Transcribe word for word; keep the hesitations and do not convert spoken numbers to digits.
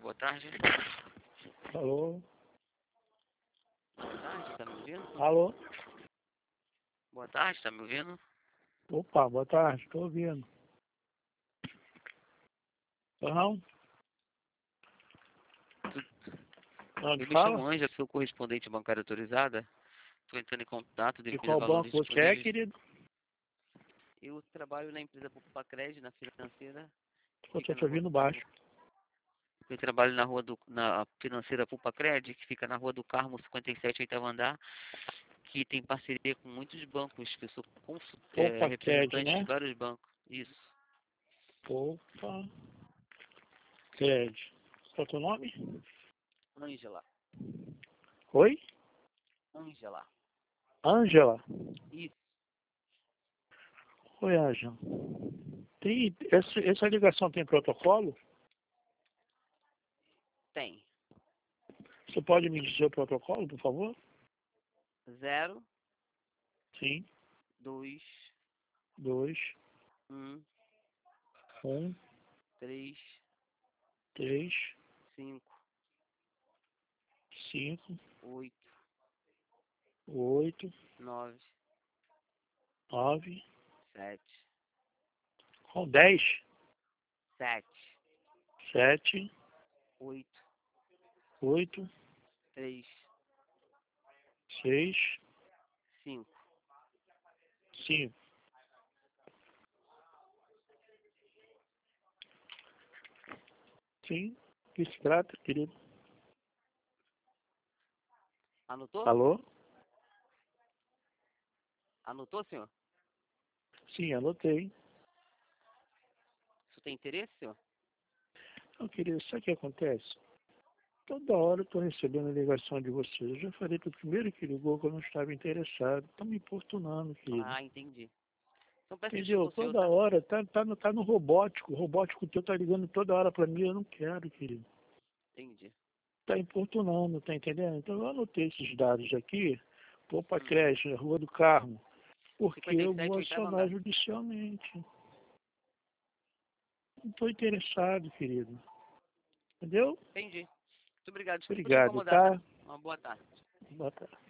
boa tarde. Alô? Boa tarde, tá me ouvindo? Alô? Boa tarde, tá me ouvindo? Opa, boa tarde, estou ouvindo. Não? Onde Eu me fala? chamo Ângela, sou correspondente bancária autorizada. Estou entrando em contato De devido a qual valores banco você é, disponíveis. querido? Eu trabalho na empresa Pupacred, na financeira. Eu Fica estou na te rua ouvindo do baixo. Carmo. Eu trabalho na rua do, na financeira Pupacred, que fica na rua do Carmo cinquenta e sete, oitavo andar, que tem parceria com muitos bancos, que eu sou consul- é, Opa, Cred, representante de né? vários bancos. Isso. Opa, Cred. Qual é o teu nome? Ângela. Oi? Ângela. Ângela. Isso. Oi, Ângela. Tem, essa, essa ligação tem protocolo? Tem. Você pode me dizer o protocolo, por favor? Zero, Sim. dois, Dois, um, um, três, três, cinco, cinco, oito, oito, nove, nove, sete, com dez, sete, sete, oito, oito, três, seis, cinco. cinco. Sim, que se trata, querido? Anotou? Alô? Anotou, senhor? Sim, anotei. Você tem interesse, senhor? Não, querido, sabe o que acontece? Toda hora eu estou recebendo ligação de vocês. Eu já falei para o primeiro que ligou que eu não estava interessado. Estão me importunando, querido. Ah, entendi. Então peço Entendeu? desculpa ao senhor, Toda tá? hora, tá, tá, no, tá no robótico. O robótico teu tá ligando toda hora para mim. Eu não quero, querido. Entendi. Tá importunando, tá entendendo? Então eu anotei esses dados aqui. Vou para a Hum. creche, Rua do Carmo. Porque eu vou cinquenta e sete, oitavo acionar andar. judicialmente. Não estou interessado, querido. Entendeu? Entendi. Muito obrigado. Desculpa te Obrigado, incomodar, tá? tá? Uma boa tarde. Boa tarde.